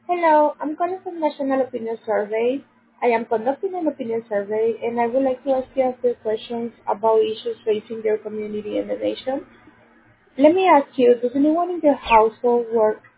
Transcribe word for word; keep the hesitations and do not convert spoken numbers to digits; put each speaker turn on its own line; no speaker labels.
Hello, I'm calling from National Opinion Survey. I am conducting an opinion survey and I would like to ask you a few questions about issues facing your community and the nation. Let me ask you, does anyone in your household work